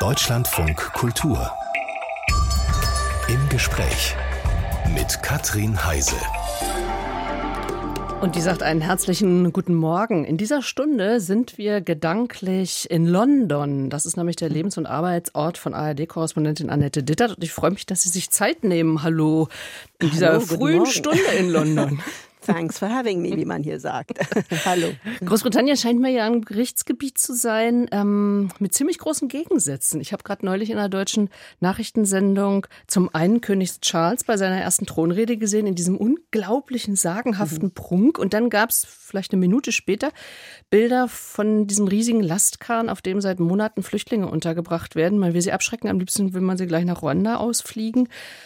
Deutschlandfunk Kultur. Im Gespräch mit Katrin Heise. Und die sagt einen herzlichen guten Morgen. In dieser Stunde sind wir gedanklich in London. Das ist nämlich der Lebens- und Arbeitsort von ARD-Korrespondentin Annette Dittert. Und ich freue mich, dass Sie sich Zeit nehmen. Hallo, in dieser frühen Stunde in London. Thanks for having me, wie man hier sagt. Hallo. Großbritannien scheint mir ja ein Gerichtsgebiet zu sein mit ziemlich großen Gegensätzen. Ich habe gerade neulich in einer deutschen Nachrichtensendung zum einen König Charles bei seiner ersten Thronrede gesehen, in diesem unglaublichen, sagenhaften Prunk. Und dann gab es vielleicht eine Minute später Bilder von diesem riesigen Lastkahn, auf dem seit Monaten Flüchtlinge untergebracht werden. Man will sie abschrecken, am liebsten will man sie gleich nach Ruanda ausfliegen.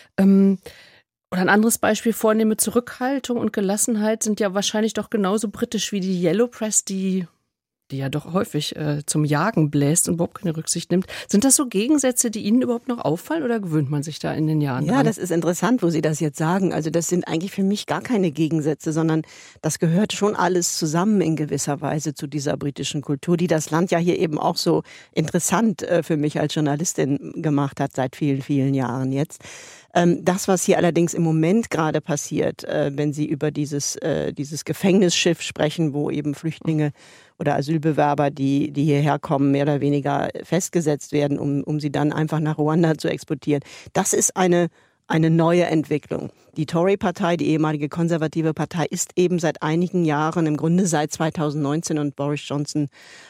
Oder ein anderes Beispiel, vornehme Zurückhaltung und Gelassenheit sind ja wahrscheinlich doch genauso britisch wie die Yellow Press, die ja doch häufig zum Jagen bläst und überhaupt keine Rücksicht nimmt. Sind das so Gegensätze, die Ihnen überhaupt noch auffallen oder gewöhnt man sich da in den Jahren dran? Ja, das ist interessant, wo Sie das jetzt sagen. Also das sind eigentlich für mich gar keine Gegensätze, sondern das gehört schon alles zusammen in gewisser Weise zu dieser britischen Kultur, die das Land ja hier eben auch so interessant für mich als Journalistin gemacht hat seit vielen, vielen Jahren jetzt. Das, was hier allerdings im Moment gerade passiert, wenn Sie über dieses Gefängnisschiff sprechen, wo eben Flüchtlinge oder Asylbewerber, die hierher kommen, mehr oder weniger festgesetzt werden, um sie dann einfach nach Ruanda zu exportieren. Das ist eine neue Entwicklung. Die Tory-Partei, die ehemalige konservative Partei, ist eben seit einigen Jahren, im Grunde seit 2019 und Boris Johnson,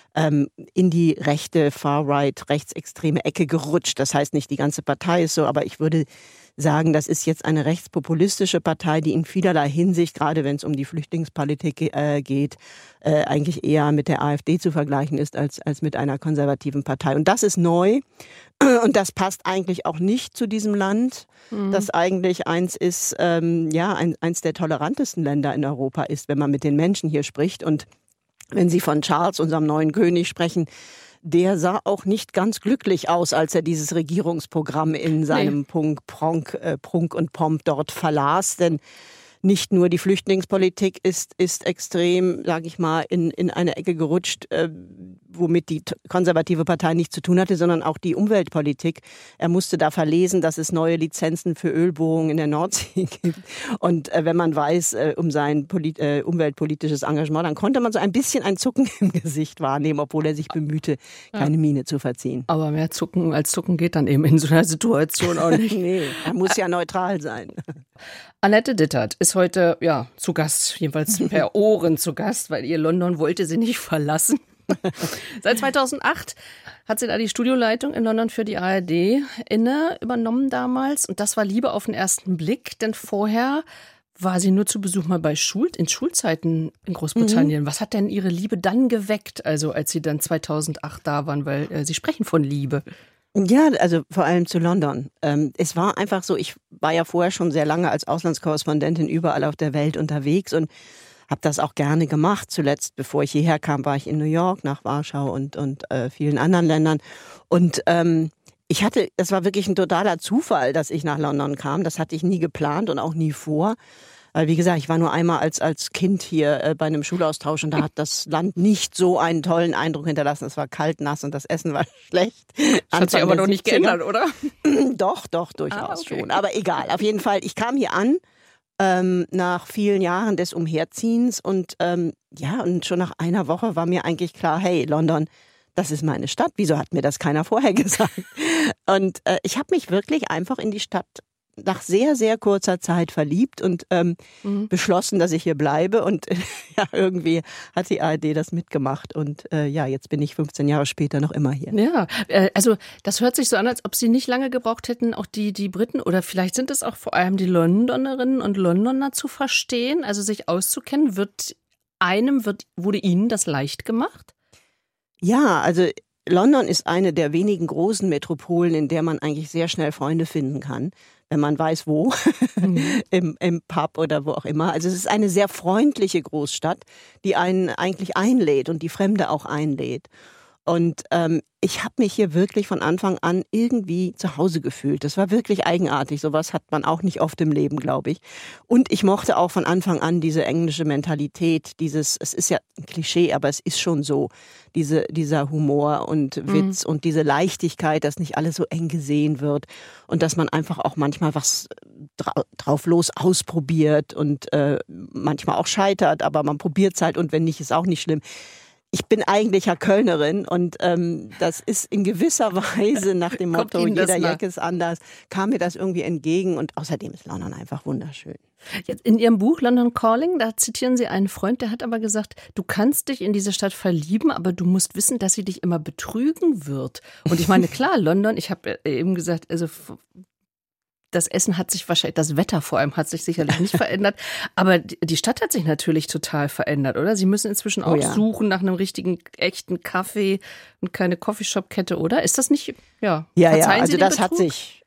in die rechte, far-right, rechtsextreme Ecke gerutscht. Das heißt nicht, die ganze Partei ist so, aber ich würde sagen, das ist jetzt eine rechtspopulistische Partei, die in vielerlei Hinsicht, gerade wenn es um die Flüchtlingspolitik geht, eigentlich eher mit der AfD zu vergleichen ist als mit einer konservativen Partei. Und das ist neu und das passt eigentlich auch nicht zu diesem Land, das eigentlich eins ist, eins der tolerantesten Länder in Europa ist, wenn man mit den Menschen hier spricht. Und wenn Sie von Charles, unserem neuen König, sprechen, der sah auch nicht ganz glücklich aus, als er dieses Regierungsprogramm in seinem Prunk und Pomp dort verlas. Denn nicht nur die Flüchtlingspolitik ist extrem, sage ich mal, in eine Ecke gerutscht, womit die konservative Partei nichts zu tun hatte, sondern auch die Umweltpolitik. Er musste da verlesen, dass es neue Lizenzen für Ölbohrungen in der Nordsee gibt. Und wenn man weiß um sein umweltpolitisches Engagement, dann konnte man so ein bisschen ein Zucken im Gesicht wahrnehmen, obwohl er sich bemühte, keine Miene zu verziehen. Aber mehr Zucken als Zucken geht dann eben in so einer Situation auch nicht. Nee, er muss ja neutral sein. Annette Dittert ist heute zu Gast, jedenfalls per Ohren zu Gast, weil ihr London wollte sie nicht verlassen. Seit 2008 hat sie da die Studioleitung in London für die ARD übernommen damals. Und das war Liebe auf den ersten Blick, denn vorher war sie nur zu Besuch mal in Schulzeiten in Großbritannien. Was hat denn ihre Liebe dann geweckt, also als sie dann 2008 da waren, weil Sie sprechen von Liebe? Ja, also vor allem zu London. Es war einfach so, ich war ja vorher schon sehr lange als Auslandskorrespondentin überall auf der Welt unterwegs und habe das auch gerne gemacht. Zuletzt, bevor ich hierher kam, war ich in New York, nach Warschau und vielen anderen Ländern. Und das war wirklich ein totaler Zufall, dass ich nach London kam. Das hatte ich nie geplant und auch nie vor. Weil, wie gesagt, ich war nur einmal als Kind hier bei einem Schulaustausch und da hat das Land nicht so einen tollen Eindruck hinterlassen. Es war kalt, nass und das Essen war schlecht. Das hat sich aber doch nicht geändert, oder? Doch, durchaus schon. Aber egal, auf jeden Fall. Ich kam hier an nach vielen Jahren des Umherziehens und und schon nach einer Woche war mir eigentlich klar, hey, London, das ist meine Stadt. Wieso hat mir das keiner vorher gesagt? Und ich habe mich wirklich einfach in die Stadt nach sehr, sehr kurzer Zeit verliebt und beschlossen, dass ich hier bleibe. Und irgendwie hat die ARD das mitgemacht. Und jetzt bin ich 15 Jahre später noch immer hier. Ja, also das hört sich so an, als ob Sie nicht lange gebraucht hätten, auch die Briten oder vielleicht sind es auch vor allem die Londonerinnen und Londoner zu verstehen, also sich auszukennen. Wurde Ihnen das leicht gemacht? Ja, also London ist eine der wenigen großen Metropolen, in der man eigentlich sehr schnell Freunde finden kann, wenn man weiß wo, im Pub oder wo auch immer. Also es ist eine sehr freundliche Großstadt, die einen eigentlich einlädt und die Fremde auch einlädt. Und ich habe mich hier wirklich von Anfang an irgendwie zu Hause gefühlt. Das war wirklich eigenartig. Sowas hat man auch nicht oft im Leben, glaube ich. Und ich mochte auch von Anfang an diese englische Mentalität, es ist ja ein Klischee, aber es ist schon so, dieser Humor und Witz und diese Leichtigkeit, dass nicht alles so eng gesehen wird und dass man einfach auch manchmal was drauf los ausprobiert und manchmal auch scheitert, aber man probiert es halt und wenn nicht, ist auch nicht schlimm. Ich bin eigentlich ja Kölnerin und das ist in gewisser Weise nach dem Motto, jeder Jack ist anders, kam mir das irgendwie entgegen und außerdem ist London einfach wunderschön. Jetzt in Ihrem Buch London Calling, da zitieren Sie einen Freund, der hat aber gesagt, du kannst dich in diese Stadt verlieben, aber du musst wissen, dass sie dich immer betrügen wird. Und ich meine, klar, London, ich habe eben gesagt, also das Essen hat sich wahrscheinlich, das Wetter vor allem hat sich sicherlich nicht verändert, aber die Stadt hat sich natürlich total verändert, oder? Sie müssen inzwischen auch suchen nach einem richtigen, echten Kaffee und keine Coffeeshop-Kette, oder? Ist das nicht, Ja, also das hat sich,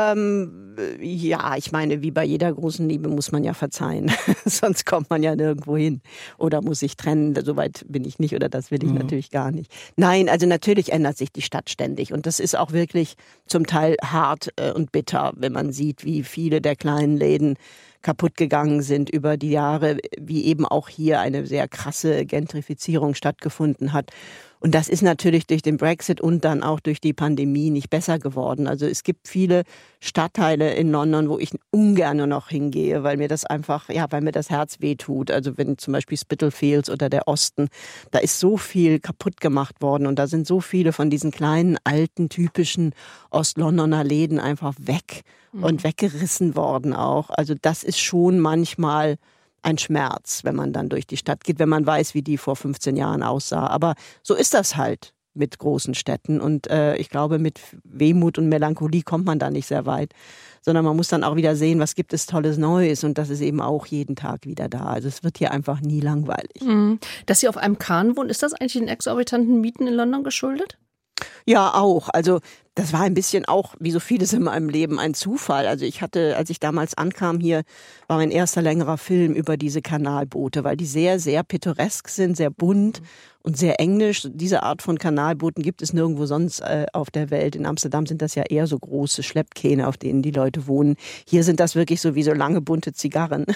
ich meine, wie bei jeder großen Liebe muss man ja verzeihen, sonst kommt man ja nirgendwo hin oder muss sich trennen, soweit bin ich nicht oder das will ich natürlich gar nicht. Nein, also natürlich ändert sich die Stadt ständig und das ist auch wirklich zum Teil hart und bitter, wenn man sieht, wie viele der kleinen Läden kaputt gegangen sind über die Jahre, wie eben auch hier eine sehr krasse Gentrifizierung stattgefunden hat. Und das ist natürlich durch den Brexit und dann auch durch die Pandemie nicht besser geworden. Also es gibt viele Stadtteile in London, wo ich ungern noch hingehe, weil mir das einfach, weil mir das Herz wehtut. Also wenn zum Beispiel Spitalfields oder der Osten, da ist so viel kaputt gemacht worden und da sind so viele von diesen kleinen, alten, typischen Ostlondoner Läden einfach weg und weggerissen worden auch. Also das ist schon manchmal ein Schmerz, wenn man dann durch die Stadt geht, wenn man weiß, wie die vor 15 Jahren aussah. Aber so ist das halt mit großen Städten. Und ich glaube, mit Wehmut und Melancholie kommt man da nicht sehr weit. Sondern man muss dann auch wieder sehen, was gibt es Tolles Neues. Und das ist eben auch jeden Tag wieder da. Also es wird hier einfach nie langweilig. Dass Sie auf einem Kahn wohnen, ist das eigentlich den exorbitanten Mieten in London geschuldet? Ja, auch. Also das war ein bisschen auch, wie so vieles in meinem Leben, ein Zufall. Also ich hatte, als ich damals ankam hier, war mein erster längerer Film über diese Kanalboote, weil die sehr, sehr pittoresk sind, sehr bunt und sehr englisch. Diese Art von Kanalbooten gibt es nirgendwo sonst auf der Welt. In Amsterdam sind das ja eher so große Schleppkähne, auf denen die Leute wohnen. Hier sind das wirklich so wie so lange bunte Zigarren.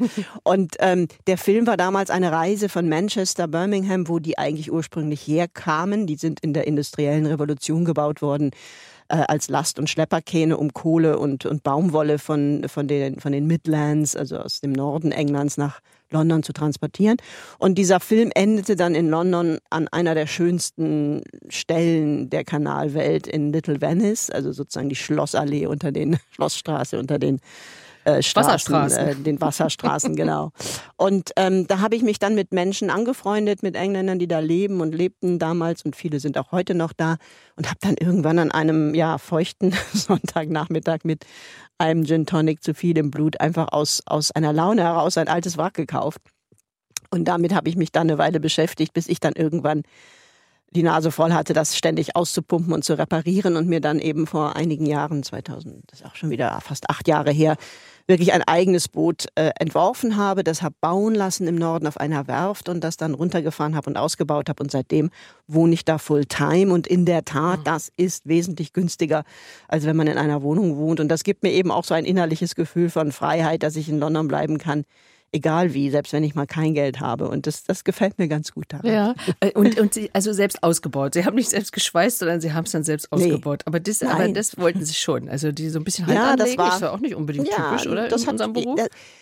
Und der Film war damals eine Reise von Manchester, Birmingham, wo die eigentlich ursprünglich herkamen. Die sind in der industriellen Revolution gebaut worden als Last- und Schlepperkähne, um Kohle und Baumwolle von den Midlands, also aus dem Norden Englands, nach London zu transportieren. Und dieser Film endete dann in London an einer der schönsten Stellen der Kanalwelt in Little Venice, also sozusagen die Schlossallee Schlossstraße unter den Wasserstraßen. Den Wasserstraßen, genau. Und da habe ich mich dann mit Menschen angefreundet, mit Engländern, die da leben und lebten damals und viele sind auch heute noch da und habe dann irgendwann an einem feuchten Sonntagnachmittag mit einem Gin Tonic zu viel im Blut einfach aus einer Laune heraus ein altes Wrack gekauft. Und damit habe ich mich dann eine Weile beschäftigt, bis ich dann irgendwann die Nase voll hatte, das ständig auszupumpen und zu reparieren und mir dann eben vor einigen Jahren, 2000, das ist auch schon wieder fast 8 Jahre her, wirklich ein eigenes Boot entworfen habe, das habe bauen lassen im Norden auf einer Werft und das dann runtergefahren habe und ausgebaut habe und seitdem wohne ich da Fulltime und in der Tat, das ist wesentlich günstiger, als wenn man in einer Wohnung wohnt und das gibt mir eben auch so ein innerliches Gefühl von Freiheit, dass ich in London bleiben kann. Egal wie, selbst wenn ich mal kein Geld habe. Und das gefällt mir ganz gut daran. Ja, und Sie, also selbst ausgebaut. Sie haben nicht selbst geschweißt, sondern Sie haben es dann selbst ausgebaut. Aber das wollten Sie schon. Also die so ein bisschen Hand anlegen, das war auch nicht unbedingt typisch, oder? In unserem Beruf?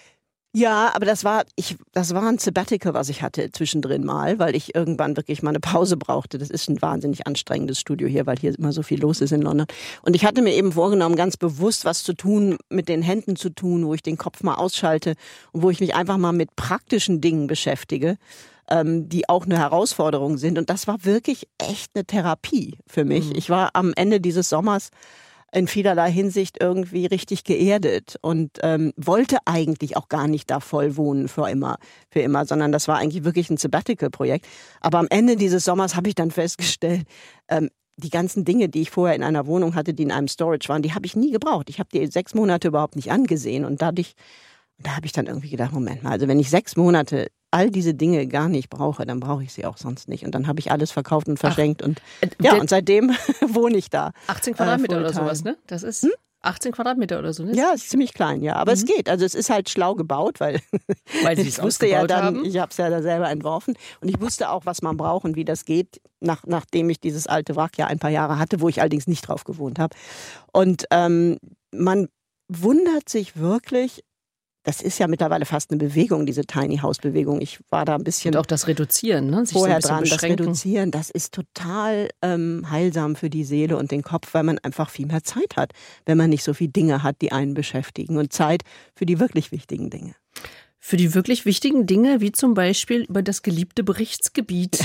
Ja, aber das war ein Sabbatical, was ich hatte zwischendrin mal, weil ich irgendwann wirklich mal eine Pause brauchte. Das ist ein wahnsinnig anstrengendes Studio hier, weil hier immer so viel los ist in London. Und ich hatte mir eben vorgenommen, ganz bewusst was zu tun, mit den Händen zu tun, wo ich den Kopf mal ausschalte und wo ich mich einfach mal mit praktischen Dingen beschäftige, die auch eine Herausforderung sind. Und das war wirklich echt eine Therapie für mich. Ich war am Ende dieses Sommers in vielerlei Hinsicht irgendwie richtig geerdet und wollte eigentlich auch gar nicht da voll wohnen für immer, sondern das war eigentlich wirklich ein Sabbatical-Projekt. Aber am Ende dieses Sommers habe ich dann festgestellt, die ganzen Dinge, die ich vorher in einer Wohnung hatte, die in einem Storage waren, die habe ich nie gebraucht. Ich habe die 6 Monate überhaupt nicht angesehen und dadurch Und da habe ich dann irgendwie gedacht, Moment mal, also wenn ich 6 Monate all diese Dinge gar nicht brauche, dann brauche ich sie auch sonst nicht. Und dann habe ich alles verkauft und verschenkt. Und seitdem wohne ich da. 18 Quadratmeter oder sowas, ne? Das ist 18 Quadratmeter oder so, ne? Ja, ist ziemlich klein, ja. Aber es geht. Also es ist halt schlau gebaut, weil ich wusste ja dann, haben. Ich habe es ja da selber entworfen. Und ich wusste auch, was man braucht und wie das geht, nachdem ich dieses alte Wrack ja ein paar Jahre hatte, wo ich allerdings nicht drauf gewohnt habe. Und man wundert sich wirklich, das ist ja mittlerweile fast eine Bewegung, diese Tiny House Bewegung. Ich war da ein bisschen. Und auch das Reduzieren, ne? Sich vorher so ein bisschen dran. Das Reduzieren, das ist total heilsam für die Seele und den Kopf, weil man einfach viel mehr Zeit hat, wenn man nicht so viele Dinge hat, die einen beschäftigen. Und Zeit für die wirklich wichtigen Dinge. Für die wirklich wichtigen Dinge, wie zum Beispiel über das geliebte Berichtsgebiet,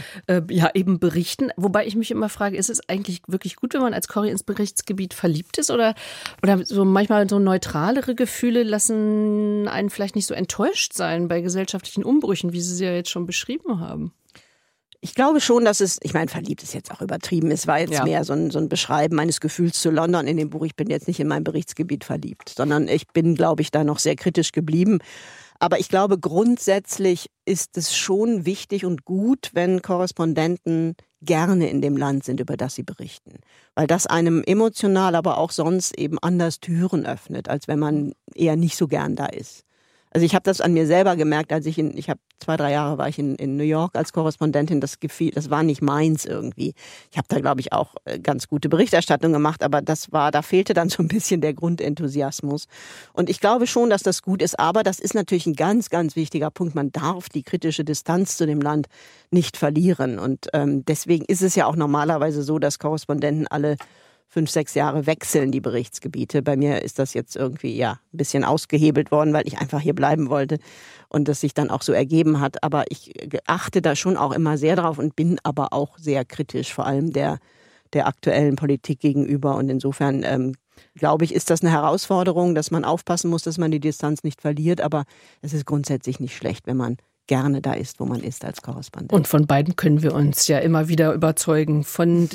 eben berichten. Wobei ich mich immer frage, ist es eigentlich wirklich gut, wenn man als Corrie ins Berichtsgebiet verliebt ist? Oder so manchmal so neutralere Gefühle lassen einen vielleicht nicht so enttäuscht sein bei gesellschaftlichen Umbrüchen, wie Sie ja jetzt schon beschrieben haben? Ich glaube schon, dass verliebt ist jetzt auch übertrieben. Es war jetzt mehr so ein Beschreiben meines Gefühls zu London in dem Buch. Ich bin jetzt nicht in mein Berichtsgebiet verliebt, sondern ich bin, glaube ich, da noch sehr kritisch geblieben. Aber ich glaube, grundsätzlich ist es schon wichtig und gut, wenn Korrespondenten gerne in dem Land sind, über das sie berichten. Weil das einem emotional, aber auch sonst eben anders Türen öffnet, als wenn man eher nicht so gern da ist. Also ich habe das an mir selber gemerkt, als ich habe 2-3 Jahre war ich in New York als Korrespondentin, das war nicht meins irgendwie. Ich habe da, glaube ich, auch ganz gute Berichterstattung gemacht, aber da fehlte dann so ein bisschen der Grundenthusiasmus. Und ich glaube schon, dass das gut ist, aber das ist natürlich ein ganz, ganz wichtiger Punkt. Man darf die kritische Distanz zu dem Land nicht verlieren. Und deswegen ist es ja auch normalerweise so, dass Korrespondenten alle 5-6 Jahre wechseln die Berichtsgebiete. Bei mir ist das jetzt irgendwie ein bisschen ausgehebelt worden, weil ich einfach hier bleiben wollte und das sich dann auch so ergeben hat. Aber ich achte da schon auch immer sehr drauf und bin aber auch sehr kritisch, vor allem der aktuellen Politik gegenüber. Und insofern glaube ich, ist das eine Herausforderung, dass man aufpassen muss, dass man die Distanz nicht verliert. Aber es ist grundsätzlich nicht schlecht, wenn man gerne da ist, wo man ist als Korrespondent. Und von beiden können wir uns ja immer wieder überzeugen. Von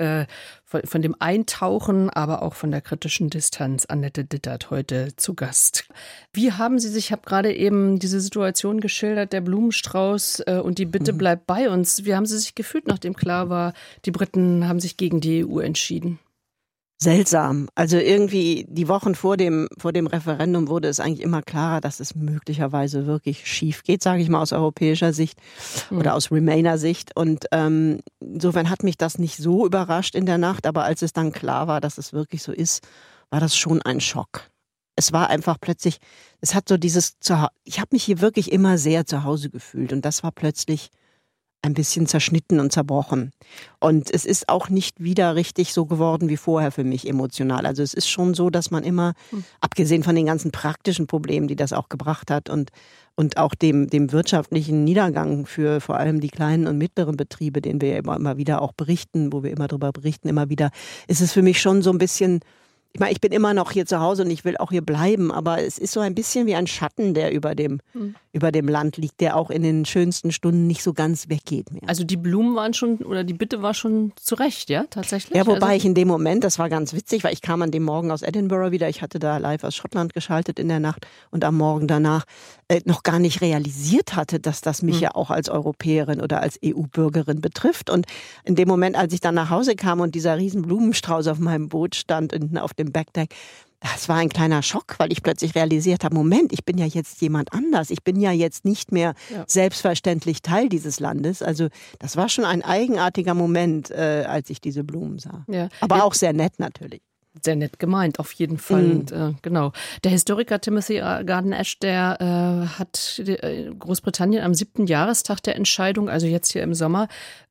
dem Eintauchen, aber auch von der kritischen Distanz. Annette Dittert heute zu Gast. Wie haben Sie sich, ich habe gerade eben diese Situation geschildert, der Blumenstrauß und die Bitte bleibt bei uns. Wie haben Sie sich gefühlt, nachdem klar war, die Briten haben sich gegen die EU entschieden? Seltsam. Also irgendwie die Wochen vor dem Referendum wurde es eigentlich immer klarer, dass es möglicherweise wirklich schief geht, sage ich mal aus europäischer Sicht oder aus Remainer-Sicht. Und insofern hat mich das nicht so überrascht in der Nacht, aber als es dann klar war, dass es wirklich so ist, war das schon ein Schock. Es war einfach plötzlich, es hat so ich habe mich hier wirklich immer sehr zu Hause gefühlt und das war plötzlich ein bisschen zerschnitten und zerbrochen. Und es ist auch nicht wieder richtig so geworden wie vorher für mich emotional. Also es ist schon so, dass man immer, abgesehen von den ganzen praktischen Problemen, die das auch gebracht hat und auch dem wirtschaftlichen Niedergang für vor allem die kleinen und mittleren Betriebe, den wir ja immer wieder auch berichten, wo wir immer drüber berichten, immer wieder, ist es für mich schon so ein bisschen, ich bin immer noch hier zu Hause und ich will auch hier bleiben, aber es ist so ein bisschen wie ein Schatten, der über dem Land liegt, der auch in den schönsten Stunden nicht so ganz weggeht mehr. Also die Blumen waren schon, oder die Bitte war schon zurecht, ja, tatsächlich? Ja, wobei ich in dem Moment, das war ganz witzig, weil ich kam an dem Morgen aus Edinburgh wieder, ich hatte da live aus Schottland geschaltet in der Nacht und am Morgen danach noch gar nicht realisiert hatte, dass das mich ja auch als Europäerin oder als EU-Bürgerin betrifft. Und in dem Moment, als ich dann nach Hause kam und dieser riesen Blumenstrauß auf meinem Boot stand hinten auf dem Backdeck, das war ein kleiner Schock, weil ich plötzlich realisiert habe, Moment, ich bin ja jetzt jemand anders. Ich bin ja jetzt nicht mehr selbstverständlich Teil dieses Landes. Also das war schon ein eigenartiger Moment, als ich diese Blumen sah. Ja. Aber auch sehr nett natürlich. Sehr nett gemeint, auf jeden Fall. Und, genau. Der Historiker Timothy Garton-Ash, der hat Großbritannien am 7. Jahrestag der Entscheidung, also jetzt hier im Sommer,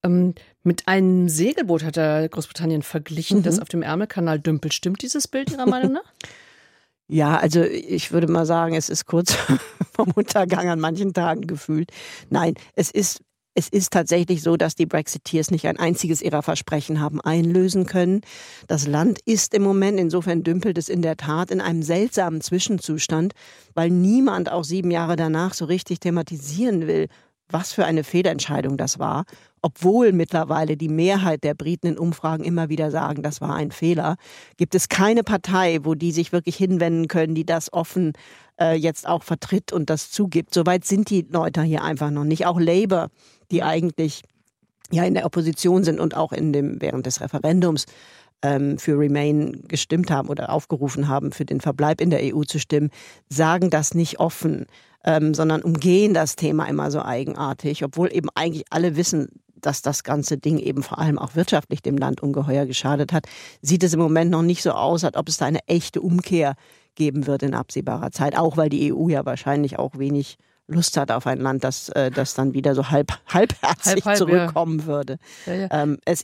mit einem Segelboot hat er Großbritannien verglichen, das auf dem Ärmelkanal dümpelt. Stimmt dieses Bild Ihrer Meinung nach? Ja, also ich würde mal sagen, es ist kurz vom Untergang an manchen Tagen gefühlt. Nein, es ist tatsächlich so, dass die Brexiteers nicht ein einziges ihrer Versprechen haben einlösen können. Das Land ist im Moment, insofern dümpelt es in der Tat in einem seltsamen Zwischenzustand, weil niemand auch 7 Jahre danach so richtig thematisieren will, was für eine Fehlentscheidung das war, obwohl mittlerweile die Mehrheit der Briten in Umfragen immer wieder sagen, das war ein Fehler, gibt es keine Partei, wo die sich wirklich hinwenden können, die das offen jetzt auch vertritt und das zugibt. Soweit sind die Leute hier einfach noch nicht. Auch Labour, die eigentlich ja in der Opposition sind und auch während des Referendums für Remain gestimmt haben oder aufgerufen haben, für den Verbleib in der EU zu stimmen, sagen das nicht offen, sondern umgehen das Thema immer so eigenartig, obwohl eben eigentlich alle wissen, dass das ganze Ding eben vor allem auch wirtschaftlich dem Land ungeheuer geschadet hat, sieht es im Moment noch nicht so aus, als ob es da eine echte Umkehr geben wird in absehbarer Zeit, auch weil die EU ja wahrscheinlich auch wenig Lust hat auf ein Land, das dann wieder so halbherzig zurückkommen würde. Ja. Es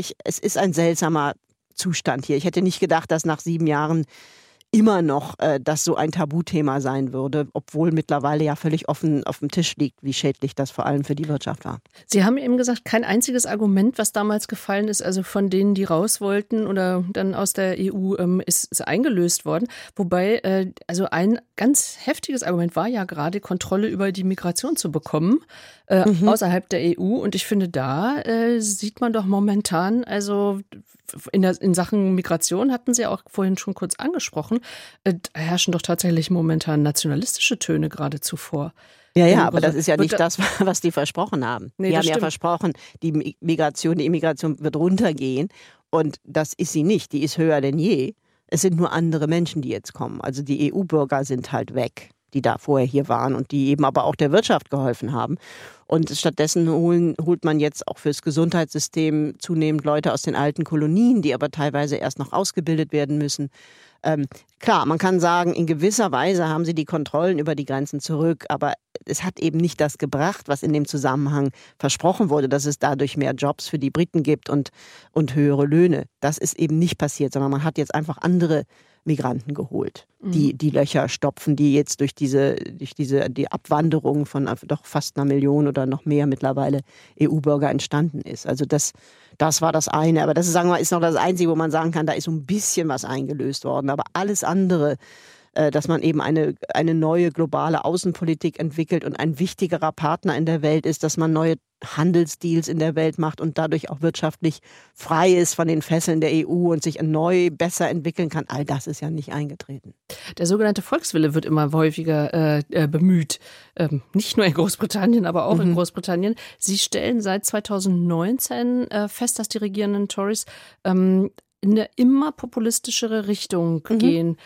ist ein seltsamer Zustand hier. Ich hätte nicht gedacht, dass nach 7 Jahren immer noch das so ein Tabuthema sein würde, obwohl mittlerweile ja völlig offen auf dem Tisch liegt, wie schädlich das vor allem für die Wirtschaft war. Sie haben eben gesagt, kein einziges Argument, was damals gefallen ist, also von denen, die raus wollten oder dann aus der EU, ist eingelöst worden. Wobei, also ein ganz heftiges Argument war ja gerade, Kontrolle über die Migration zu bekommen, außerhalb der EU. Und ich finde, da sieht man doch momentan, also in Sachen Migration hatten Sie auch vorhin schon kurz angesprochen, herrschen doch tatsächlich momentan nationalistische Töne geradezu vor. Ja, aber das ist ja nicht das, was die versprochen haben. Nee, die haben stimmt. ja versprochen, die Immigration wird runtergehen. Und das ist sie nicht. Die ist höher denn je. Es sind nur andere Menschen, die jetzt kommen. Also die EU-Bürger sind halt weg, die da vorher hier waren und die eben aber auch der Wirtschaft geholfen haben. Und stattdessen holt man jetzt auch fürs Gesundheitssystem zunehmend Leute aus den alten Kolonien, die aber teilweise erst noch ausgebildet werden müssen. Klar, man kann sagen, in gewisser Weise haben sie die Kontrollen über die Grenzen zurück, aber es hat eben nicht das gebracht, was in dem Zusammenhang versprochen wurde, dass es dadurch mehr Jobs für die Briten gibt und höhere Löhne. Das ist eben nicht passiert, sondern man hat jetzt einfach andere Migranten geholt, die Löcher stopfen, die jetzt durch die Abwanderung von doch fast 1 Million oder noch mehr mittlerweile EU-Bürger entstanden ist. Also das war das eine. Aber das ist, sagen wir mal, ist noch das Einzige, wo man sagen kann, da ist so ein bisschen was eingelöst worden. Aber alles andere, dass man eben eine neue globale Außenpolitik entwickelt und ein wichtigerer Partner in der Welt ist, dass man neue Handelsdeals in der Welt macht und dadurch auch wirtschaftlich frei ist von den Fesseln der EU und sich neu besser entwickeln kann. All das ist ja nicht eingetreten. Der sogenannte Volkswille wird immer häufiger bemüht. Nicht nur in Großbritannien, aber auch in Großbritannien. Sie stellen seit 2019 fest, dass die regierenden Tories in eine immer populistischere Richtung gehen.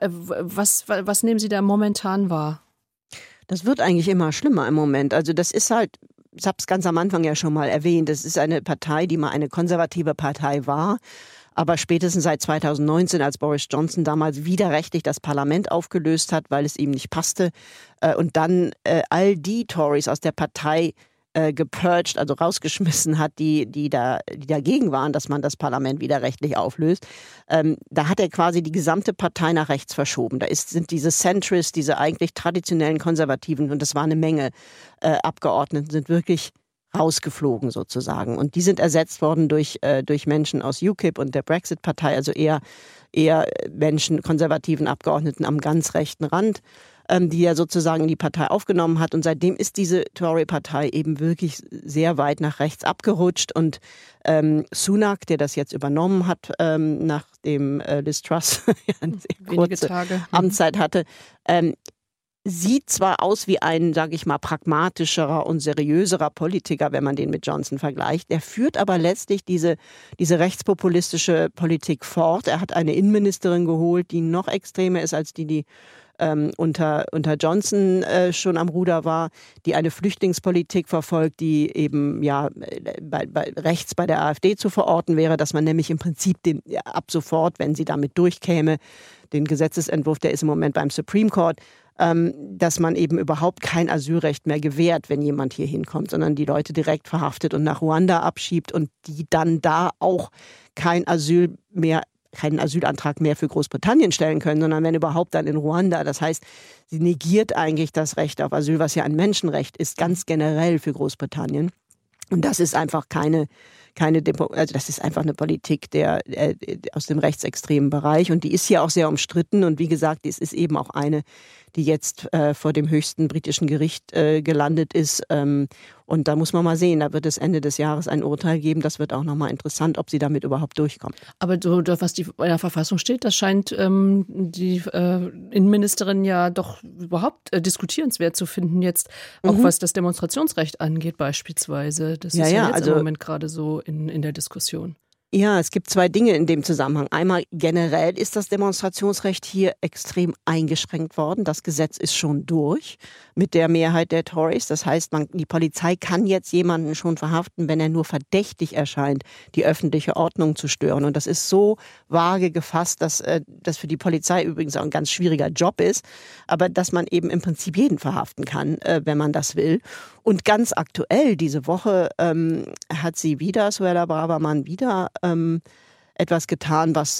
Was nehmen Sie da momentan wahr? Das wird eigentlich immer schlimmer im Moment. Also das ist halt, ich habe es ganz am Anfang ja schon mal erwähnt, das ist eine Partei, die mal eine konservative Partei war. Aber spätestens seit 2019, als Boris Johnson damals widerrechtlich das Parlament aufgelöst hat, weil es ihm nicht passte, und dann all die Tories aus der Partei gepurged, also rausgeschmissen hat, die dagegen waren, dass man das Parlament widerrechtlich auflöst. Da hat er quasi die gesamte Partei nach rechts verschoben. Da sind diese Centrists, diese eigentlich traditionellen Konservativen, und das war eine Menge Abgeordneten, sind wirklich rausgeflogen sozusagen. Und die sind ersetzt worden durch Menschen aus UKIP und der Brexit-Partei, also eher Menschen, konservativen Abgeordneten am ganz rechten Rand, die er sozusagen in die Partei aufgenommen hat. Und seitdem ist diese Tory-Partei eben wirklich sehr weit nach rechts abgerutscht. Und Sunak, der das jetzt übernommen hat, nachdem Liz Truss eine sehr kurze Amtszeit hatte, sieht zwar aus wie ein, sage ich mal, pragmatischerer und seriöserer Politiker, wenn man den mit Johnson vergleicht. Er führt aber letztlich diese rechtspopulistische Politik fort. Er hat eine Innenministerin geholt, die noch extremer ist als die unter Johnson schon am Ruder war, die eine Flüchtlingspolitik verfolgt, die eben bei rechts bei der AfD zu verorten wäre, dass man nämlich im Prinzip ab sofort, wenn sie damit durchkäme, den Gesetzesentwurf, der ist im Moment beim Supreme Court, dass man eben überhaupt kein Asylrecht mehr gewährt, wenn jemand hier hinkommt, sondern die Leute direkt verhaftet und nach Ruanda abschiebt und die dann da auch keinen Asylantrag mehr für Großbritannien stellen können, sondern wenn überhaupt dann in Ruanda. Das heißt, sie negiert eigentlich das Recht auf Asyl, was ja ein Menschenrecht ist, ganz generell für Großbritannien. Und das ist einfach keine also das ist einfach eine Politik aus dem rechtsextremen Bereich und die ist hier auch sehr umstritten und wie gesagt, es ist eben auch eine, die jetzt vor dem höchsten britischen Gericht gelandet ist. Und da muss man mal sehen, da wird es Ende des Jahres ein Urteil geben. Das wird auch nochmal interessant, ob sie damit überhaupt durchkommt. Aber so, was in der Verfassung steht, das scheint die Innenministerin ja doch überhaupt diskutierenswert zu finden jetzt, auch was das Demonstrationsrecht angeht beispielsweise. Das ist ja jetzt im Moment gerade so in der Diskussion. Ja, es gibt zwei Dinge in dem Zusammenhang. Einmal generell ist das Demonstrationsrecht hier extrem eingeschränkt worden. Das Gesetz ist schon durch mit der Mehrheit der Tories. Das heißt, die Polizei kann jetzt jemanden schon verhaften, wenn er nur verdächtig erscheint, die öffentliche Ordnung zu stören. Und das ist so vage gefasst, dass das für die Polizei übrigens auch ein ganz schwieriger Job ist, aber dass man eben im Prinzip jeden verhaften kann, wenn man das will. Und ganz aktuell diese Woche hat Suella Braverman wieder etwas getan, was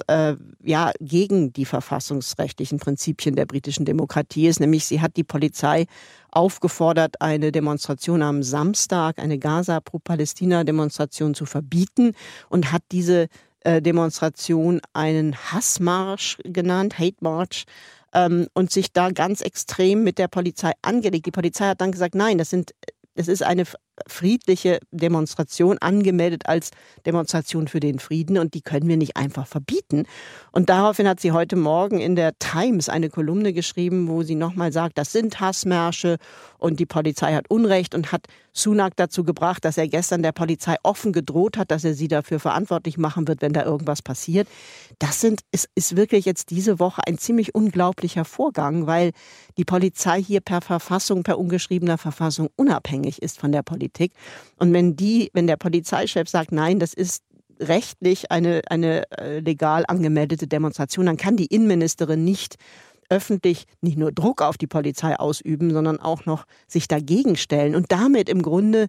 gegen die verfassungsrechtlichen Prinzipien der britischen Demokratie ist. Nämlich sie hat die Polizei aufgefordert, eine Demonstration am Samstag, eine Gaza-pro-Palästina-Demonstration zu verbieten und hat diese Demonstration einen Hassmarsch genannt, Hate March, und sich da ganz extrem mit der Polizei angelegt. Die Polizei hat dann gesagt, nein, das ist eine friedliche Demonstration, angemeldet als Demonstration für den Frieden und die können wir nicht einfach verbieten. Und daraufhin hat sie heute Morgen in der Times eine Kolumne geschrieben, wo sie nochmal sagt, das sind Hassmärsche und die Polizei hat Unrecht und hat Sunak dazu gebracht, dass er gestern der Polizei offen gedroht hat, dass er sie dafür verantwortlich machen wird, wenn da irgendwas passiert. Ist wirklich jetzt diese Woche ein ziemlich unglaublicher Vorgang, weil die Polizei hier per ungeschriebener Verfassung unabhängig ist von der Politik. Und wenn der Polizeichef sagt, nein, das ist rechtlich eine legal angemeldete Demonstration, dann kann die Innenministerin nicht öffentlich nicht nur Druck auf die Polizei ausüben, sondern auch noch sich dagegen stellen und damit im Grunde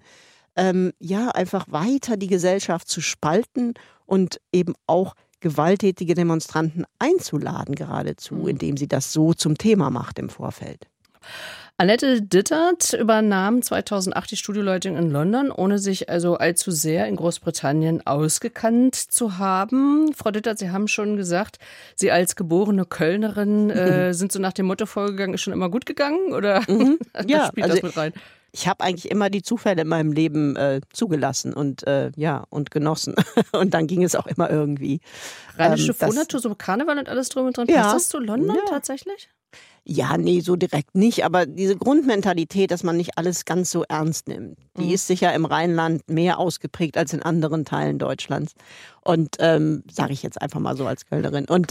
einfach weiter die Gesellschaft zu spalten und eben auch gewalttätige Demonstranten einzuladen geradezu, indem sie das so zum Thema macht im Vorfeld. Annette Dittert übernahm 2008 die Studioleitung in London, ohne sich also allzu sehr in Großbritannien ausgekannt zu haben. Frau Dittert, Sie haben schon gesagt, Sie als geborene Kölnerin sind so nach dem Motto vorgegangen, ist schon immer gut gegangen? Oder ja, spielt das mit rein? Ich habe eigentlich immer die Zufälle in meinem Leben zugelassen und genossen. Und dann ging es auch immer irgendwie. Rheinische Frohnatur, so Karneval und alles drum und dran. Passt das zu London tatsächlich? Ja, nee, so direkt nicht. Aber diese Grundmentalität, dass man nicht alles ganz so ernst nimmt, die ist sicher im Rheinland mehr ausgeprägt als in anderen Teilen Deutschlands. Und sage ich jetzt einfach mal so als Kölnerin. Und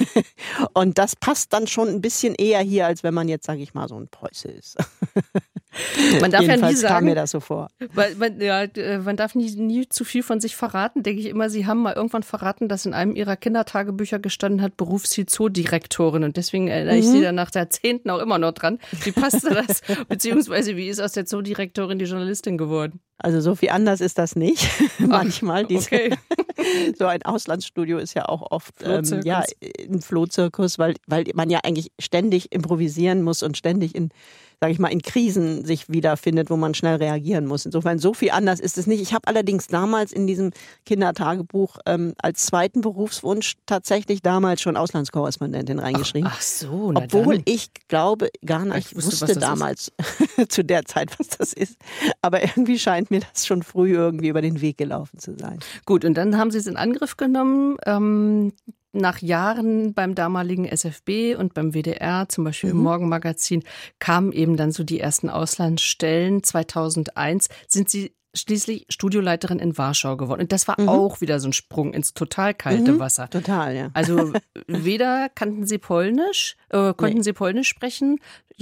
das passt dann schon ein bisschen eher hier, als wenn man jetzt, sage ich mal, so ein Preuße ist. Man darf ja nie sagen, kam mir das so vor. Man darf nie zu viel von sich verraten, denke ich immer. Sie haben mal irgendwann verraten, dass in einem Ihrer Kindertagebücher gestanden hat, Berufsziel Zoodirektorin. Und deswegen erinnere ich Sie dann nach Jahrzehnten auch immer noch dran. Wie passte das? Beziehungsweise wie ist aus der Zoodirektorin die Journalistin geworden? Also so viel anders ist das nicht. Manchmal. Okay. So ein Auslandsstudio ist ja auch oft ein Flohzirkus, weil man ja eigentlich ständig improvisieren muss und ständig in Krisen sich wiederfindet, wo man schnell reagieren muss. Insofern, so viel anders ist es nicht. Ich habe allerdings damals in diesem Kindertagebuch als zweiten Berufswunsch tatsächlich damals schon Auslandskorrespondentin reingeschrieben. Ach so, obwohl ich glaube gar nicht wusste damals zu der Zeit, was das ist. Aber irgendwie scheint mir das schon früh irgendwie über den Weg gelaufen zu sein. Gut, und dann haben Sie es in Angriff genommen. Nach Jahren beim damaligen SFB und beim WDR, zum Beispiel im Morgenmagazin, kamen eben dann so die ersten Auslandsstellen. 2001 sind Sie schließlich Studioleiterin in Warschau geworden. Und das war auch wieder so ein Sprung ins total kalte Wasser. Total, ja. Also weder kannten Sie Polnisch, konnten Sie Polnisch sprechen,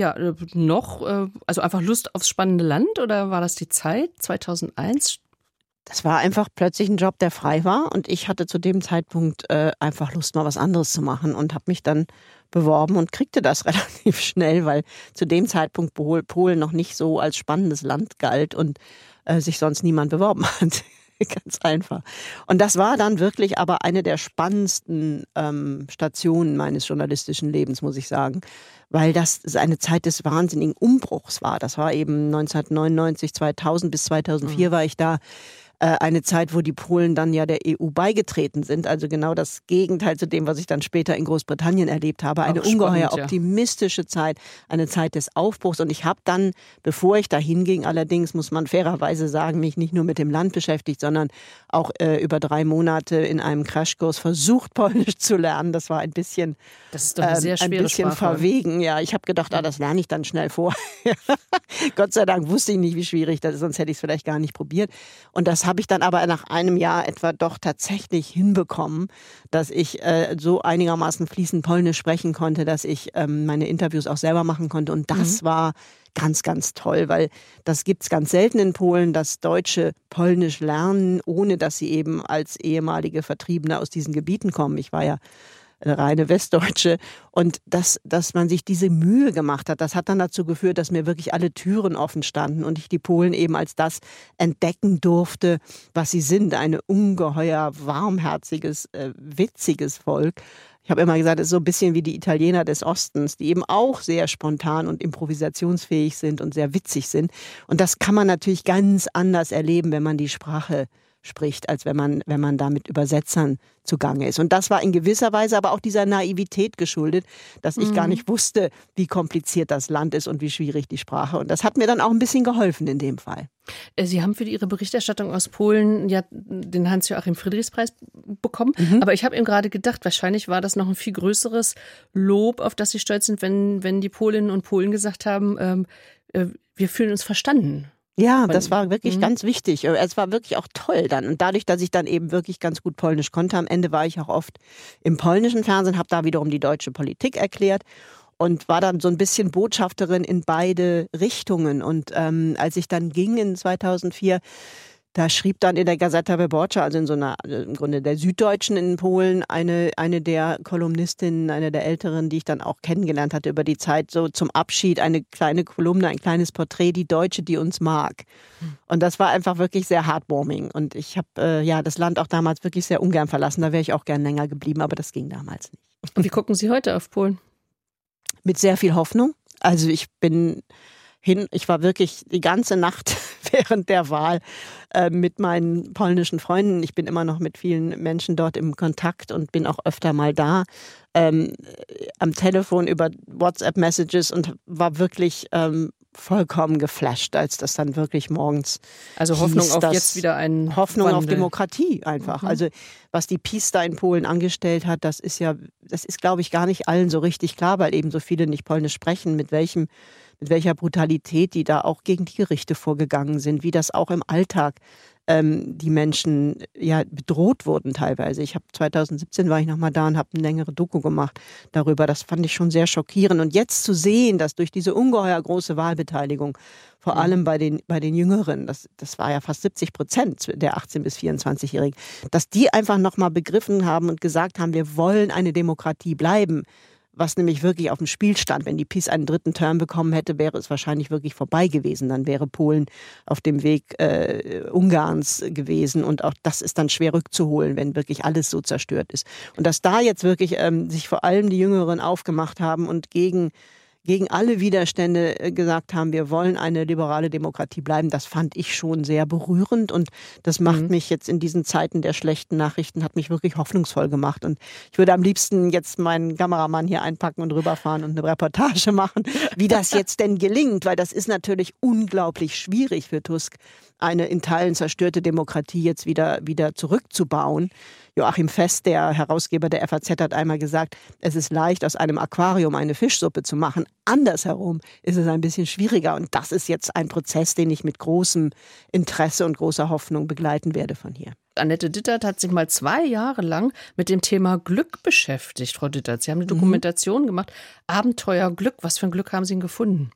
also einfach Lust aufs spannende Land, oder war das die Zeit 2001? Das war einfach plötzlich ein Job, der frei war und ich hatte zu dem Zeitpunkt einfach Lust, mal was anderes zu machen und habe mich dann beworben und kriegte das relativ schnell, weil zu dem Zeitpunkt Polen noch nicht so als spannendes Land galt und sich sonst niemand beworben hat. Ganz einfach. Und das war dann wirklich aber eine der spannendsten Stationen meines journalistischen Lebens, muss ich sagen, weil das eine Zeit des wahnsinnigen Umbruchs war. Das war eben 1999, 2000 bis 2004 war ich da. eine Zeit, wo die Polen dann ja der EU beigetreten sind, also genau das Gegenteil zu dem, was ich dann später in Großbritannien erlebt habe. Eine ungeheuer optimistische Zeit, eine Zeit des Aufbruchs. Und ich habe dann, bevor ich da hinging, allerdings muss man fairerweise sagen, mich nicht nur mit dem Land beschäftigt, sondern auch über 3 Monate in einem Crashkurs versucht, Polnisch zu lernen. Das war ein bisschen, das ist doch eine sehr schwere ein bisschen Sprache. Verwegen. Ja, ich habe gedacht, das lerne ich dann schnell vor. Gott sei Dank wusste ich nicht, wie schwierig das ist, sonst hätte ich es vielleicht gar nicht probiert. Und das habe ich dann aber nach einem Jahr etwa doch tatsächlich hinbekommen, dass ich so einigermaßen fließend Polnisch sprechen konnte, dass ich meine Interviews auch selber machen konnte. Und das war ganz, ganz toll, weil das gibt es ganz selten in Polen, dass Deutsche Polnisch lernen, ohne dass sie eben als ehemalige Vertriebene aus diesen Gebieten kommen. Ich war ja reine Westdeutsche. Und dass man sich diese Mühe gemacht hat, das hat dann dazu geführt, dass mir wirklich alle Türen offen standen und ich die Polen eben als das entdecken durfte, was sie sind. Ein ungeheuer warmherziges, witziges Volk. Ich habe immer gesagt, es ist so ein bisschen wie die Italiener des Ostens, die eben auch sehr spontan und improvisationsfähig sind und sehr witzig sind. Und das kann man natürlich ganz anders erleben, wenn man die Sprache spricht, als wenn man da mit Übersetzern zugange ist. Und das war in gewisser Weise aber auch dieser Naivität geschuldet, dass ich gar nicht wusste, wie kompliziert das Land ist und wie schwierig die Sprache. Und das hat mir dann auch ein bisschen geholfen in dem Fall. Sie haben für Ihre Berichterstattung aus Polen ja den Hans-Joachim-Friedrichs-Preis bekommen. Aber ich habe eben gerade gedacht, wahrscheinlich war das noch ein viel größeres Lob, auf das Sie stolz sind, wenn die Polinnen und Polen gesagt haben, wir fühlen uns verstanden. Ja, das war wirklich ganz wichtig. Es war wirklich auch toll dann. Und dadurch, dass ich dann eben wirklich ganz gut Polnisch konnte, am Ende war ich auch oft im polnischen Fernsehen, habe da wiederum die deutsche Politik erklärt und war dann so ein bisschen Botschafterin in beide Richtungen. Und als ich dann ging in 2004, da schrieb dann in der Gazeta Wyborcza, also in so einer, im Grunde der Süddeutschen in Polen, eine der Kolumnistinnen, eine der Älteren, die ich dann auch kennengelernt hatte über die Zeit, so zum Abschied eine kleine Kolumne, ein kleines Porträt, die Deutsche, die uns mag. Und das war einfach wirklich sehr heartwarming. Und ich habe das Land auch damals wirklich sehr ungern verlassen. Da wäre ich auch gern länger geblieben, aber das ging damals nicht. Und wie gucken Sie heute auf Polen? Mit sehr viel Hoffnung. Also ich war wirklich die ganze Nacht während der Wahl mit meinen polnischen Freunden. Ich bin immer noch mit vielen Menschen dort im Kontakt und bin auch öfter mal da am Telefon über WhatsApp-Messages und war wirklich vollkommen geflasht, als das dann wirklich morgens also Hoffnung auf jetzt wieder einen Hoffnung Wandel. auf Demokratie einfach. Also was die PiS da in Polen angestellt hat, das ist glaube ich gar nicht allen so richtig klar, weil eben so viele nicht Polnisch sprechen, mit welcher Brutalität die da auch gegen die Gerichte vorgegangen sind, wie das auch im Alltag die Menschen ja bedroht wurden teilweise. 2017 war ich nochmal da und habe eine längere Doku gemacht darüber. Das fand ich schon sehr schockierend. Und jetzt zu sehen, dass durch diese ungeheuer große Wahlbeteiligung, vor allem bei den Jüngeren, das war ja fast 70% der 18- bis 24-Jährigen, dass die einfach nochmal begriffen haben und gesagt haben, wir wollen eine Demokratie bleiben. Was nämlich wirklich auf dem Spiel stand. Wenn die PiS einen dritten Term bekommen hätte, wäre es wahrscheinlich wirklich vorbei gewesen. Dann wäre Polen auf dem Weg Ungarns gewesen. Und auch das ist dann schwer rückzuholen, wenn wirklich alles so zerstört ist. Und dass da jetzt wirklich sich vor allem die Jüngeren aufgemacht haben und gegen alle Widerstände gesagt haben, wir wollen eine liberale Demokratie bleiben, das fand ich schon sehr berührend und das macht mich jetzt in diesen Zeiten der schlechten Nachrichten, hat mich wirklich hoffnungsvoll gemacht und ich würde am liebsten jetzt meinen Kameramann hier einpacken und rüberfahren und eine Reportage machen, wie das jetzt denn gelingt, weil das ist natürlich unglaublich schwierig für Tusk, eine in Teilen zerstörte Demokratie jetzt wieder zurückzubauen. Joachim Fest, der Herausgeber der FAZ, hat einmal gesagt, es ist leicht, aus einem Aquarium eine Fischsuppe zu machen. Andersherum ist es ein bisschen schwieriger. Und das ist jetzt ein Prozess, den ich mit großem Interesse und großer Hoffnung begleiten werde von hier. Annette Dittert hat sich mal 2 Jahre lang mit dem Thema Glück beschäftigt, Frau Dittert. Sie haben eine Dokumentation gemacht. Abenteuer Glück. Was für ein Glück haben Sie denn gefunden?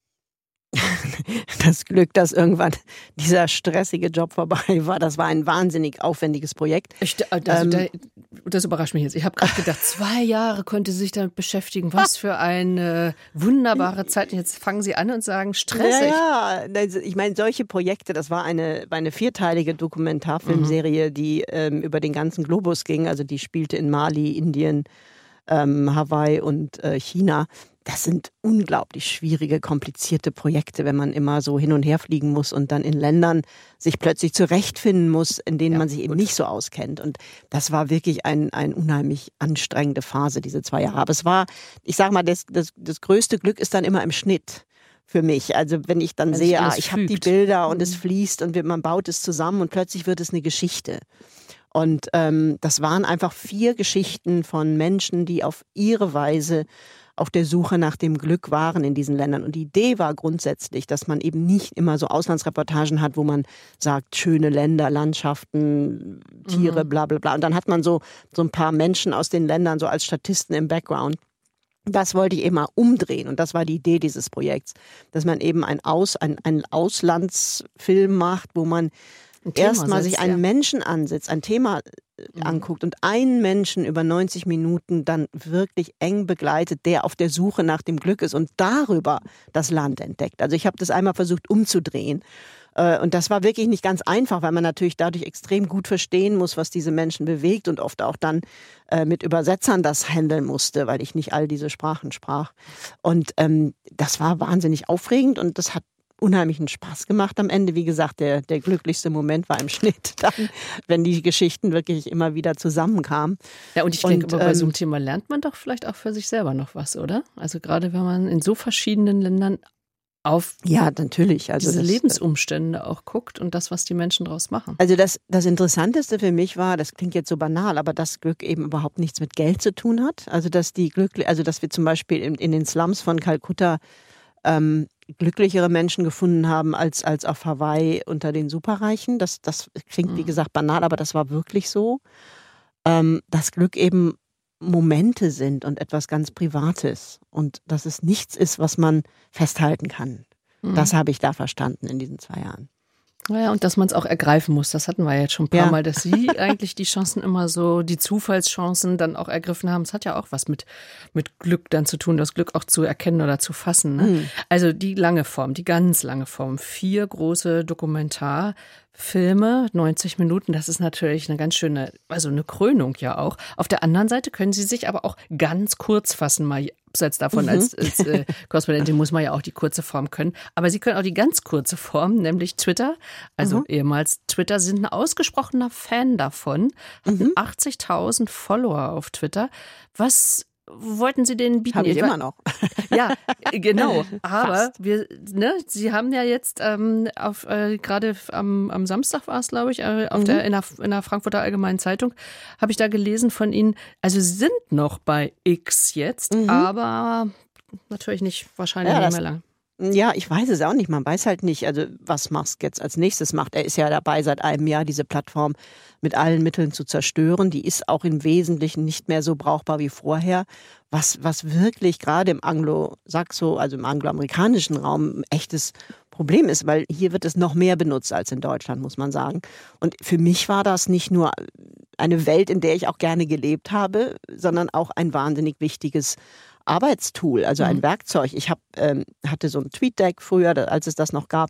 Das Glück, dass irgendwann dieser stressige Job vorbei war. Das war ein wahnsinnig aufwendiges Projekt. Das überrascht mich jetzt. Ich habe gerade gedacht, 2 Jahre konnte sie sich damit beschäftigen. Was für eine wunderbare Zeit. Und jetzt fangen Sie an und sagen, stressig. Ja, ich meine, solche Projekte, das war eine 4-teilige Dokumentarfilmserie, die über den ganzen Globus ging. Also die spielte in Mali, Indien, Hawaii und China. Das sind unglaublich schwierige, komplizierte Projekte, wenn man immer so hin und her fliegen muss und dann in Ländern sich plötzlich zurechtfinden muss, in denen man sich eben nicht so auskennt. Und das war wirklich eine unheimlich anstrengende Phase, diese 2 Jahre. Aber es war, ich sage mal, das größte Glück ist dann immer im Schnitt für mich. Also wenn ich dann sehe, ich habe die Bilder und es fließt und man baut es zusammen und plötzlich wird es eine Geschichte. Und das waren einfach 4 Geschichten von Menschen, die auf ihre Weise auf der Suche nach dem Glück waren in diesen Ländern. Und die Idee war grundsätzlich, dass man eben nicht immer so Auslandsreportagen hat, wo man sagt, schöne Länder, Landschaften, Tiere, bla bla bla. Und dann hat man so ein paar Menschen aus den Ländern so als Statisten im Background. Das wollte ich eben mal umdrehen. Und das war die Idee dieses Projekts, dass man eben einen Auslandsfilm macht, wo man erstmal sich einen Menschen ansitzt, ein Thema anguckt und einen Menschen über 90 Minuten dann wirklich eng begleitet, der auf der Suche nach dem Glück ist und darüber das Land entdeckt. Also ich habe das einmal versucht umzudrehen. Und das war wirklich nicht ganz einfach, weil man natürlich dadurch extrem gut verstehen muss, was diese Menschen bewegt und oft auch dann mit Übersetzern das handeln musste, weil ich nicht all diese Sprachen sprach. Und das war wahnsinnig aufregend und das hat unheimlichen Spaß gemacht am Ende. Wie gesagt, der glücklichste Moment war im Schnitt dann, wenn die Geschichten wirklich immer wieder zusammenkamen. Ja, und ich denke, bei so einem Thema lernt man doch vielleicht auch für sich selber noch was, oder? Also gerade wenn man in so verschiedenen Ländern auf natürlich. Also diese Lebensumstände auch guckt und das, was die Menschen daraus machen. Also das Interessanteste für mich war, das klingt jetzt so banal, aber dass Glück eben überhaupt nichts mit Geld zu tun hat. Also dass wir zum Beispiel in den Slums von Kalkutta glücklichere Menschen gefunden haben als auf Hawaii unter den Superreichen. Das klingt, wie gesagt, banal, aber das war wirklich so. Dass Glück eben Momente sind und etwas ganz Privates und dass es nichts ist, was man festhalten kann. Das habe ich da verstanden in diesen 2 Jahren. Ja, und dass man es auch ergreifen muss. Das hatten wir jetzt schon ein paar Mal, dass Sie eigentlich die Chancen immer so, die Zufallschancen dann auch ergriffen haben. Es hat ja auch was mit Glück dann zu tun, das Glück auch zu erkennen oder zu fassen. Ne? Also die lange Form, die ganz lange Form. 4 große Dokumentarfilme, 90 Minuten, das ist natürlich eine ganz schöne, also eine Krönung ja auch. Auf der anderen Seite können Sie sich aber auch ganz kurz fassen, mal abseits davon als Korrespondentin muss man ja auch die kurze Form können. Aber Sie können auch die ganz kurze Form, nämlich Twitter, also ehemals Twitter, Sie sind ein ausgesprochener Fan davon, hatten 80.000 Follower auf Twitter. Was wollten Sie denen bieten? Habe ich immer noch. Ja, genau. Aber Sie haben ja jetzt gerade am Samstag war es, glaube ich, in der Frankfurter Allgemeinen Zeitung, habe ich da gelesen von Ihnen. Also Sie sind noch bei X jetzt, aber natürlich nicht, wahrscheinlich nicht mehr lang. Ja, ich weiß es auch nicht. Man weiß halt nicht, also was Musk jetzt als nächstes macht. Er ist ja dabei, seit einem Jahr diese Plattform mit allen Mitteln zu zerstören. Die ist auch im Wesentlichen nicht mehr so brauchbar wie vorher. Was wirklich gerade im also im angloamerikanischen Raum ein echtes Problem ist, weil hier wird es noch mehr benutzt als in Deutschland, muss man sagen. Und für mich war das nicht nur eine Welt, in der ich auch gerne gelebt habe, sondern auch ein wahnsinnig wichtiges Arbeitstool, also ein Werkzeug. Ich hatte so ein TweetDeck früher, als es das noch gab,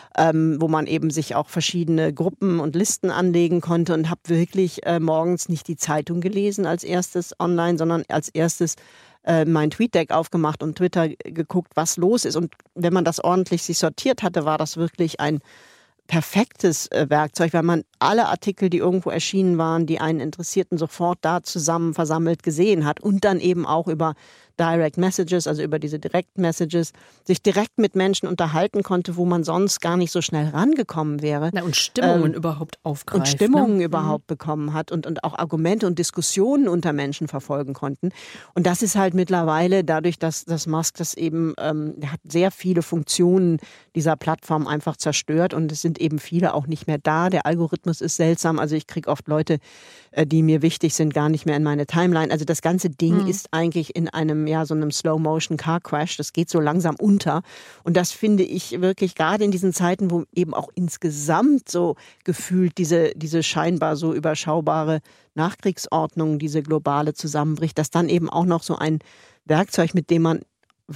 wo man eben sich auch verschiedene Gruppen und Listen anlegen konnte und habe wirklich morgens nicht die Zeitung gelesen als erstes online, sondern als erstes mein TweetDeck aufgemacht und Twitter geguckt, was los ist. Und wenn man das ordentlich sich sortiert hatte, war das wirklich ein perfektes Werkzeug, weil man alle Artikel, die irgendwo erschienen waren, die einen interessierten, sofort da zusammen versammelt gesehen hat und dann eben auch über Direct Messages, also über diese Direct Messages, sich direkt mit Menschen unterhalten konnte, wo man sonst gar nicht so schnell rangekommen wäre. Und Stimmungen überhaupt aufgreifen. Und Stimmungen überhaupt bekommen hat und auch Argumente und Diskussionen unter Menschen verfolgen konnten. Und das ist halt mittlerweile dadurch, dass Musk das eben, hat sehr viele Funktionen dieser Plattform einfach zerstört und es sind eben viele auch nicht mehr da. Der Algorithmus ist seltsam. Also ich kriege oft Leute, die mir wichtig sind, gar nicht mehr in meine Timeline. Also das ganze Ding ist eigentlich in so einem Slow-Motion-Car-Crash. Das geht so langsam unter. Und das finde ich wirklich gerade in diesen Zeiten, wo eben auch insgesamt so gefühlt diese scheinbar so überschaubare Nachkriegsordnung, diese globale zusammenbricht, dass dann eben auch noch so ein Werkzeug, mit dem man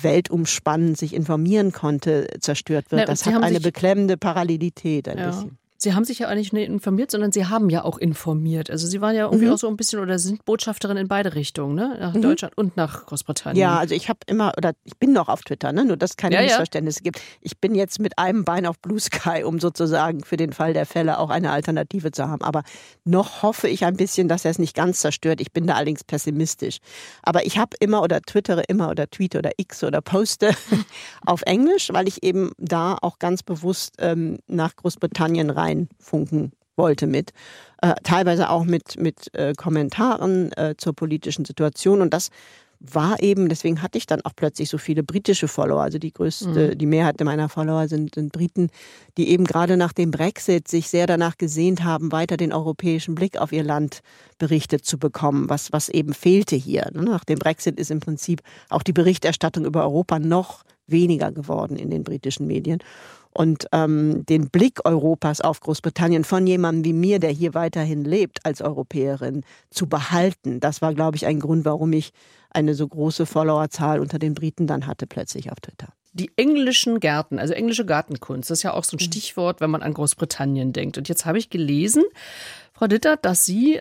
weltumspannend sich informieren konnte, zerstört wird. Das hat eine beklemmende Parallelität ein bisschen. Sie haben sich ja eigentlich nicht informiert, sondern Sie haben ja auch informiert. Also Sie waren ja irgendwie auch so ein bisschen oder sind Botschafterin in beide Richtungen, ne? Nach Deutschland und nach Großbritannien. Ja, also ich bin noch auf Twitter, ne? Nur dass es keine Missverständnisse gibt. Ich bin jetzt mit einem Bein auf Blue Sky, um sozusagen für den Fall der Fälle auch eine Alternative zu haben. Aber noch hoffe ich ein bisschen, dass er es nicht ganz zerstört. Ich bin da allerdings pessimistisch. Aber ich habe immer oder twittere immer oder tweete oder x oder poste auf Englisch, weil ich eben da auch ganz bewusst nach Großbritannien reinfunken wollte mit. Teilweise auch mit Kommentaren zur politischen Situation. Und das war eben, deswegen hatte ich dann auch plötzlich so viele britische Follower. Also die Mehrheit meiner Follower sind Briten, die eben gerade nach dem Brexit sich sehr danach gesehnt haben, weiter den europäischen Blick auf ihr Land berichtet zu bekommen, was eben fehlte hier. Nach dem Brexit ist im Prinzip auch die Berichterstattung über Europa noch weniger geworden in den britischen Medien. Und den Blick Europas auf Großbritannien von jemandem wie mir, der hier weiterhin lebt als Europäerin, zu behalten, das war, glaube ich, ein Grund, warum ich eine so große Followerzahl unter den Briten dann hatte plötzlich auf Twitter. Die englischen Gärten, also englische Gartenkunst, das ist ja auch so ein Stichwort, wenn man an Großbritannien denkt. Und jetzt habe ich gelesen, Frau Dittert, dass Sie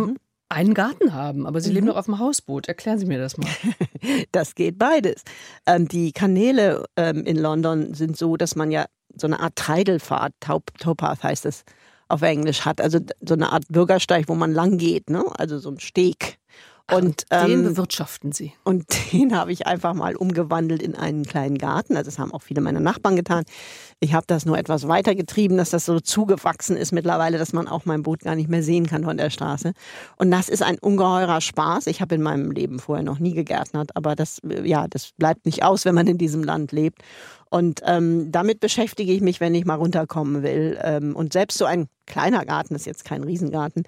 einen Garten haben, aber Sie leben doch auf dem Hausboot. Erklären Sie mir das mal. Das geht beides. Die Kanäle in London sind so, dass man ja so eine Art Treidelfahrt, Towpath heißt es auf Englisch, hat. Also so eine Art Bürgersteig, wo man lang geht, ne? Also so ein Steg. Und den bewirtschaften Sie. Und den habe ich einfach mal umgewandelt in einen kleinen Garten. Also das haben auch viele meiner Nachbarn getan. Ich habe das nur etwas weitergetrieben, dass das so zugewachsen ist mittlerweile, dass man auch mein Boot gar nicht mehr sehen kann von der Straße. Und das ist ein ungeheurer Spaß. Ich habe in meinem Leben vorher noch nie gegärtnert, aber das bleibt nicht aus, wenn man in diesem Land lebt. Und damit beschäftige ich mich, wenn ich mal runterkommen will. Und selbst so ein kleiner Garten, ist jetzt kein Riesengarten,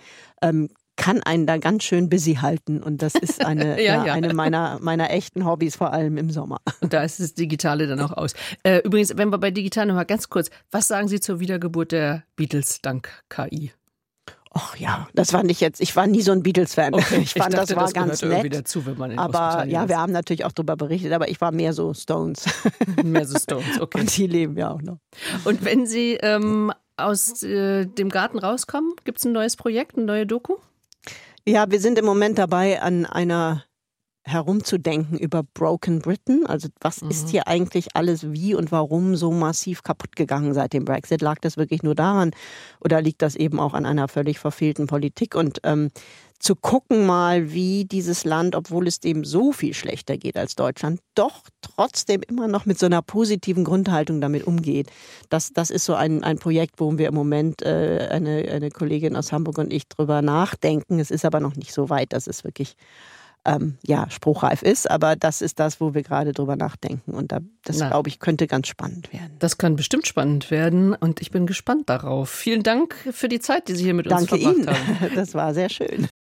kann einen da ganz schön busy halten. Und das ist eine, eine meiner echten Hobbys, vor allem im Sommer. Und da ist das Digitale dann auch aus. Übrigens, wenn wir bei Digital noch mal ganz kurz, was sagen Sie zur Wiedergeburt der Beatles dank KI? Ach ja, das war nicht jetzt, ich war nie so ein Beatles-Fan. Okay, ich fand, das war ganz nett. Dazu, wenn man in aber ja, wir haben natürlich auch darüber berichtet, aber ich war mehr so Stones. Mehr so Stones, okay. Und die leben ja auch noch. Und wenn Sie aus dem Garten rauskommen, gibt es ein neues Projekt, eine neue Doku? Ja, wir sind im Moment dabei, an einer herumzudenken über Broken Britain. Also was ist hier eigentlich alles wie und warum so massiv kaputt gegangen seit dem Brexit? Lag das wirklich nur daran oder liegt das eben auch an einer völlig verfehlten Politik? Und zu gucken mal, wie dieses Land, obwohl es dem so viel schlechter geht als Deutschland, doch trotzdem immer noch mit so einer positiven Grundhaltung damit umgeht. Das ist so ein Projekt, wo wir im Moment eine Kollegin aus Hamburg und ich drüber nachdenken. Es ist aber noch nicht so weit, dass es wirklich spruchreif ist, aber das ist das, wo wir gerade drüber nachdenken und das, glaube ich, könnte ganz spannend werden. Das kann bestimmt spannend werden und ich bin gespannt darauf. Vielen Dank für die Zeit, die Sie hier mit uns verbracht haben. Danke Ihnen, das war sehr schön.